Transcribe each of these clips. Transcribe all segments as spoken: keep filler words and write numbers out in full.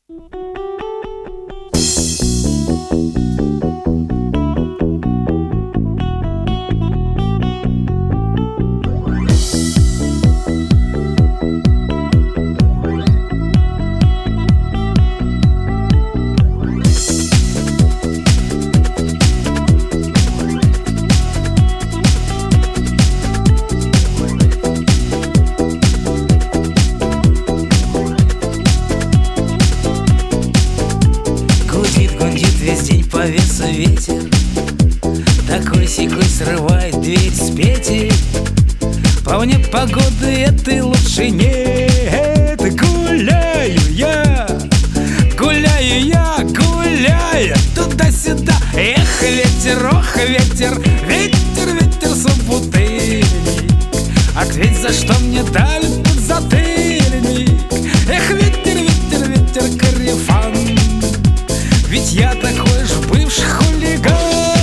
Весь день повеса ветер, такой-сякой срывает дверь с петель. По мне погоды этой лучше нет. Гуляю я, гуляю я, гуляю туда-сюда. Эх, ветер, ох, ветер, ветер, ветер, собутыльник. Ответь, за что мне дали подзатыльник? Эх, ветер, ветер, ветер, корефан, ведь я такой ж бывший хулиган.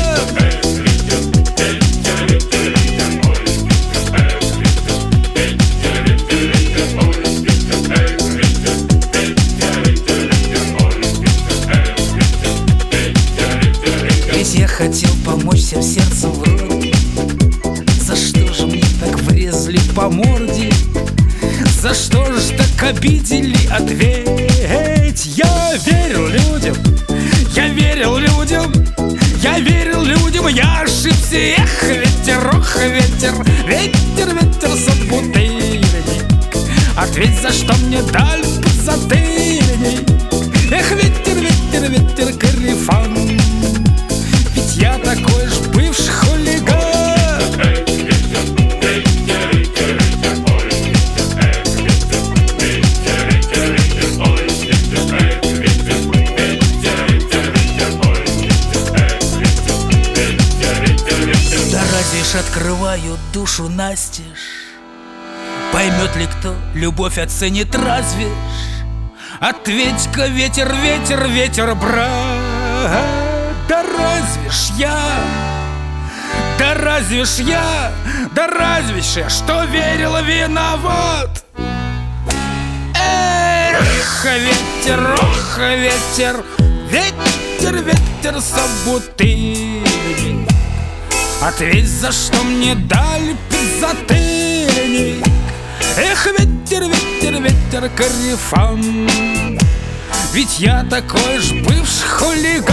Ведь я хотел помочь всем сердцем вроде. За что же мне так врезали по морде? За что же так обидели? Ответь. Я верил людям, я верил людям, я верил людям, я ошибся. Эх, ветер, ох, ветер, ветер, ветер, собутыльник. Ответь, за что мне дали подзатыльник? Эх, ветер, ветер, ветер, корефан, ведь я такой ж бывший хулиган. Открываю душу настежь, поймет ли кто, любовь оценит разве ж? Ответь-ка, ветер, ветер, ветер, брат, да разве ж я, да разве ж я, да разве ж я, что верила, виноват? Эх, ветер, ох, ветер, ветер, ветер, собутыльник. Ответь, за что мне дали подзатыльник? Эх, ветер, ветер, ветер, корефан, ведь я такой ж бывший хулиган.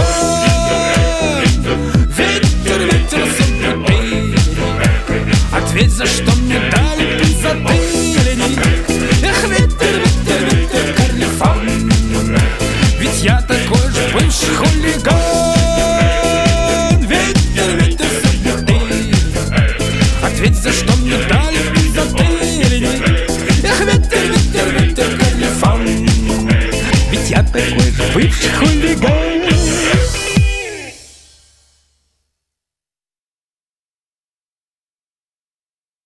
Ветер, ветер, собутыльник. Ответь, за что мне дали подзатыльник? Эх, ветер, ветер, ветер, корефан, ведь я такой ж бывший хулиган. Ответь, за что мне дали подзатыльник? Эх, ветер, ветер, ветер, корефан, ведь я такой же бывший хулиган.